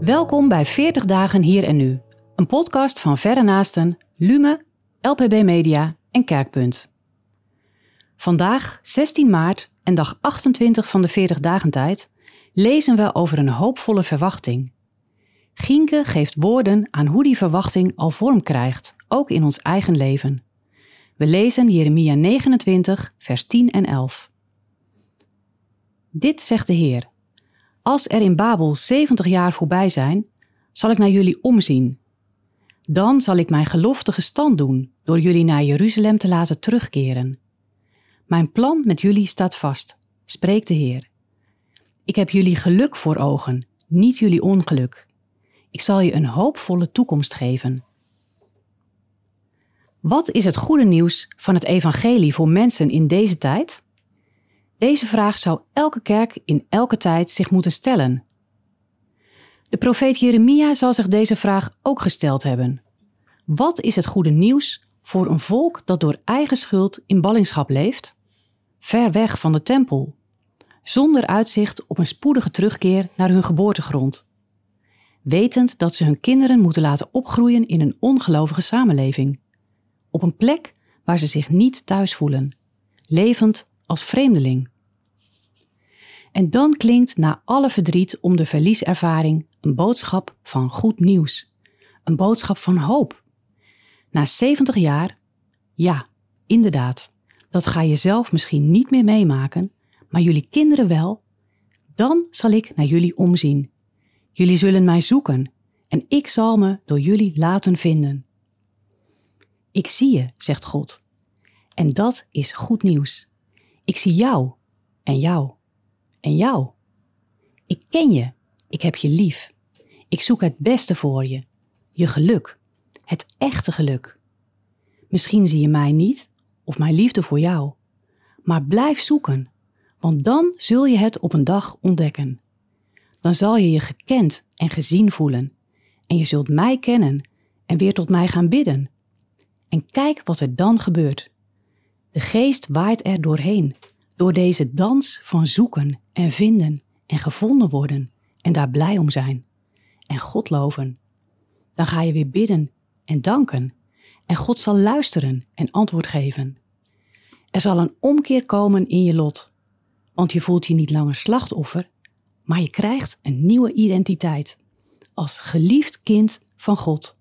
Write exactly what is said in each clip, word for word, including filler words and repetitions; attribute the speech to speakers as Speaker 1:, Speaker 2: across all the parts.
Speaker 1: Welkom bij veertig dagen hier en nu, een podcast van Verre Naasten, Lume, L P B Media en Kerkpunt. Vandaag, zestien maart en dag achtentwintig van de veertig dagen tijd, lezen we over een hoopvolle verwachting. Gienke geeft woorden aan hoe die verwachting al vorm krijgt, ook in ons eigen leven. We lezen Jeremia negenentwintig, vers tien en elf. Dit zegt de Heer: als er in Babel zeventig jaar voorbij zijn, zal ik naar jullie omzien. Dan zal ik mijn geloftige stand doen door jullie naar Jeruzalem te laten terugkeren. Mijn plan met jullie staat vast, spreekt de Heer. Ik heb jullie geluk voor ogen, niet jullie ongeluk. Ik zal je een hoopvolle toekomst geven. Wat is het goede nieuws van het evangelie voor mensen in deze tijd? Deze vraag zou elke kerk in elke tijd zich moeten stellen. De profeet Jeremia zal zich deze vraag ook gesteld hebben. Wat is het goede nieuws voor een volk dat door eigen schuld in ballingschap leeft? Ver weg van de tempel, zonder uitzicht op een spoedige terugkeer naar hun geboortegrond. Wetend dat ze hun kinderen moeten laten opgroeien in een ongelovige samenleving. Op een plek waar ze zich niet thuis voelen, levend als vreemdeling. En dan klinkt na alle verdriet om de verlieservaring een boodschap van goed nieuws. Een boodschap van hoop. Na zeventig jaar, ja, inderdaad, dat ga je zelf misschien niet meer meemaken, maar jullie kinderen wel. Dan zal ik naar jullie omzien. Jullie zullen mij zoeken en ik zal me door jullie laten vinden. Ik zie je, zegt God. En dat is goed nieuws. Ik zie jou en jou en jou. Ik ken je, ik heb je lief. Ik zoek het beste voor je, je geluk, het echte geluk. Misschien zie je mij niet of mijn liefde voor jou, maar blijf zoeken, want dan zul je het op een dag ontdekken. Dan zal je je gekend en gezien voelen en je zult mij kennen en weer tot mij gaan bidden. En kijk wat er dan gebeurt. De geest waait er doorheen, door deze dans van zoeken en vinden en gevonden worden en daar blij om zijn en God loven. Dan ga je weer bidden en danken en God zal luisteren en antwoord geven. Er zal een omkeer komen in je lot, want je voelt je niet langer slachtoffer, maar je krijgt een nieuwe identiteit als geliefd kind van God.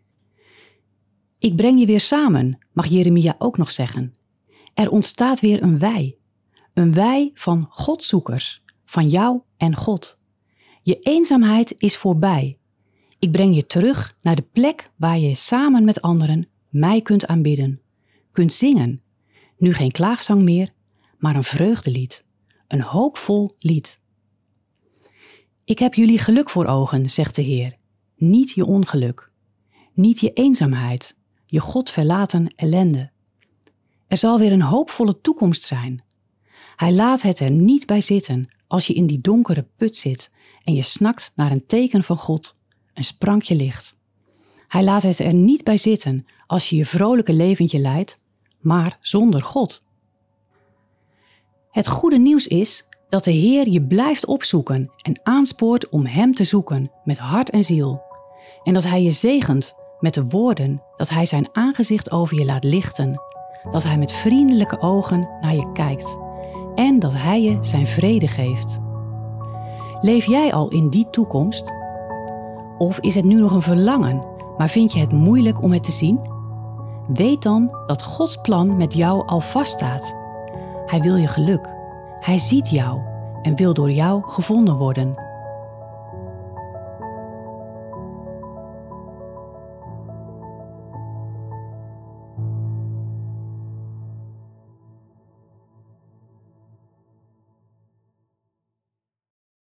Speaker 1: Ik breng je weer samen, mag Jeremia ook nog zeggen. Er ontstaat weer een wij. Een wij van Godzoekers, van jou en God. Je eenzaamheid is voorbij. Ik breng je terug naar de plek waar je samen met anderen mij kunt aanbidden. Kunt zingen. Nu geen klaagzang meer, maar een vreugdelied. Een hoopvol lied. Ik heb jullie geluk voor ogen, zegt de Heer. Niet je ongeluk. Niet je eenzaamheid. Je God verlaten ellende. Er zal weer een hoopvolle toekomst zijn. Hij laat het er niet bij zitten als je in die donkere put zit en je snakt naar een teken van God, een sprankje licht. Hij laat het er niet bij zitten als je je vrolijke leventje leidt, maar zonder God. Het goede nieuws is dat de Heer je blijft opzoeken en aanspoort om Hem te zoeken met hart en ziel. En dat Hij je zegent met de woorden dat Hij zijn aangezicht over je laat lichten, dat Hij met vriendelijke ogen naar je kijkt en dat Hij je zijn vrede geeft. Leef jij al in die toekomst? Of is het nu nog een verlangen, maar vind je het moeilijk om het te zien? Weet dan dat Gods plan met jou al vaststaat. Hij wil je geluk. Hij ziet jou en wil door jou gevonden worden.